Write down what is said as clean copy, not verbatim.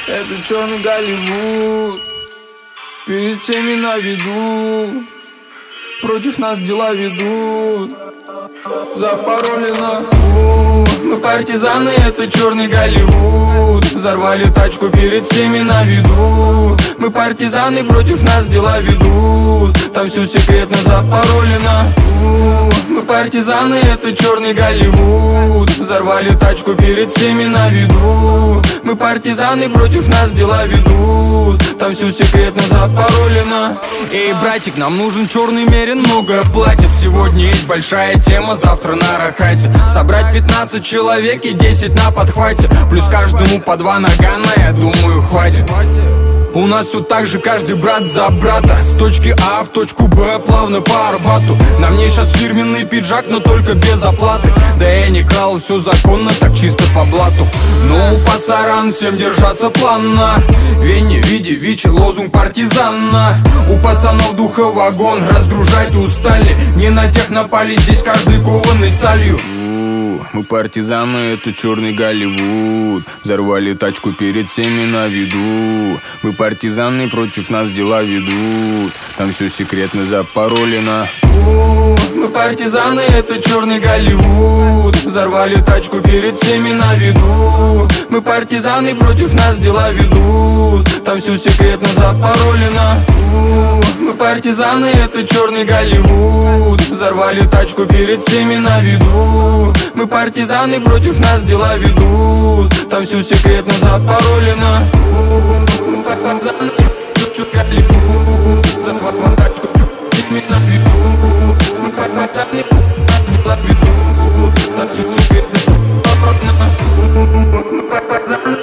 Это черный Голливуд, перед всеми на виду. Против нас дела ведут, запаролено. Мы партизаны, это черный Голливуд. Взорвали тачку перед всеми на виду. Мы партизаны, против нас дела ведут. Там все секретно запаролено. Мы партизаны, это черный Голливуд. Взорвали тачку перед всеми на виду. Мы партизаны, против нас дела ведут. Там все секретно запаролено. Эй, братик, нам нужен черный мерин, много платит. Сегодня есть большая тема, завтра на рахате. Собрать 15 человек и 10 на подхвате. Плюс каждому по 2 нагана, я думаю, хватит. У нас все так же, каждый брат за брата. С точки А в точку Б, плавно по Арбату. На мне сейчас фирменный пиджак, но только без оплаты. Да я не крал, все законно, так чисто по блату. Ну, пасаран, всем держаться плавно. Вене, виде, вичи, лозунг партизана. У пацанов духа вагон, разгружать устали. Не на тех напали, здесь каждый кованный сталью. Мы партизаны, это черный Голливуд. Взорвали тачку перед всеми на виду. Мы партизаны, против нас дела ведут. Там все секретно запаролено. Мы партизаны, это черный Голливуд. Взорвали тачку перед всеми на виду. Мы партизаны, против нас дела ведут. Там все секретно запаролено. Мы партизаны, это черный Голливуд. Взорвали тачку перед всеми на виду. Мы партизаны, против нас дела ведут. Там все секретно запаролено. Мы партизаны, чуть-чуть Голливуд. Взорвали тачку перед всеми на виду. Мы партизаны, дела ведут. Там все секретно запаролено.